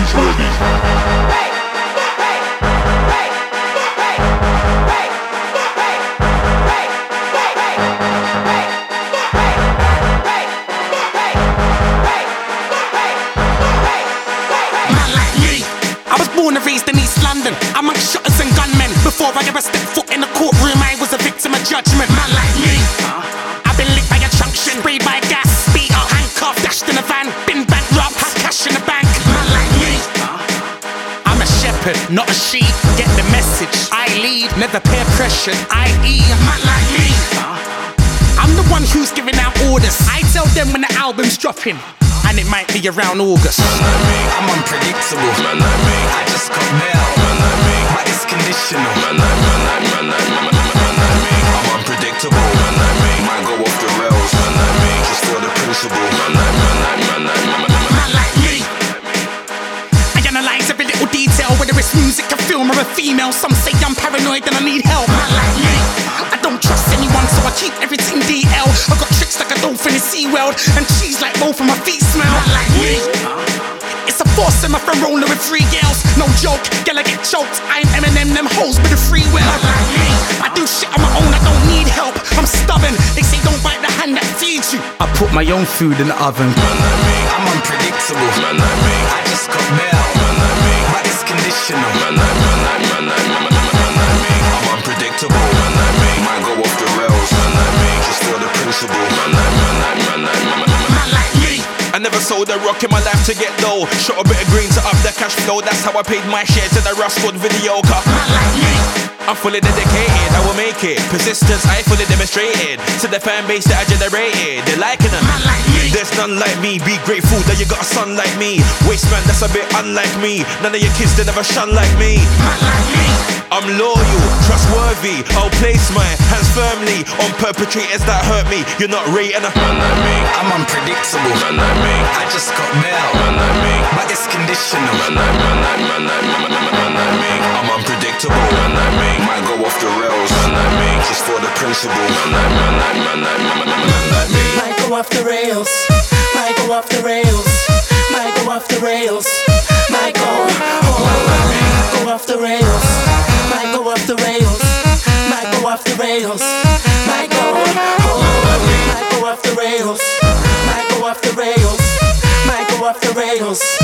Born and raised in East London, among shutters and gunmen. Before I ever stepped foot in the courtroom, I was a victim of judgment. Man like me, I've been licked by a junction, sprayed by gas, beat up, handcuffed, dashed in a van, been bankrupt, had cash in the bank. Man like me, I'm a shepherd, not a sheep. Get the message, I lead, never peer pressured. I.e. man like me, I'm the one who's giving out orders. I tell them when the album's dropping, and it might be around August. Man like me, I'm unpredictable. Man like me, I just got bail. Man like me, but it's conditional. Man like me, I'm unpredictable. Man like me, might go off the rails. Man like me, just for the principle. Man like me. I analyze every little detail, whether it's music, a film, or a female. Some say I'm paranoid and I need help. Man like me, I don't trust anyone, so I keep everything DL. I got tricks like a dolphin in SeaWorld, and cheese like both of my feet smell. Man like me, it's a force in my front roller with 3 girls. No joke, girl I get choked. I'm Eminem, them hoes with a free will. Man like me, I do shit on my own, I don't need help. I'm stubborn, they say don't bite the hand that feeds you. I put my own food in the oven. Man like me, I'm unpredictable. Man like me, I just got bail. Man like me, but it's conditional. Man like me, I'm unpredictable. Man like me, might go off the rails. Man like me, just for the principle. Man like me. I never sold a rock in my life to get low. Shot a bit of green to up the cash flow. That's how I paid my share to the Rustwood video car. I'm fully dedicated, I will make it. Persistence, I fully demonstrated. To the fan base that I generated, they're liking them. There's none like me, be grateful that you got a son like me. Waste man, that's a bit unlike me. None of your kids, they never shun like me. I'm loyal, trustworthy, I'll place my hands firmly on perpetrators that hurt me. You're not rating a man like me. I'm unpredictable. Man like me, I just got bail. Man like me, but it's conditional. Man like me, I'm unpredictable. Man like me, might go off the rails. Man like me, just for the principle. Man like me, might go off the rails. Might go off the rails. Might go off the rails. Might go off the rails. Might go off the rails. Might go off the rails. Might go off the rails. Might go off the rails. Might go off the rails.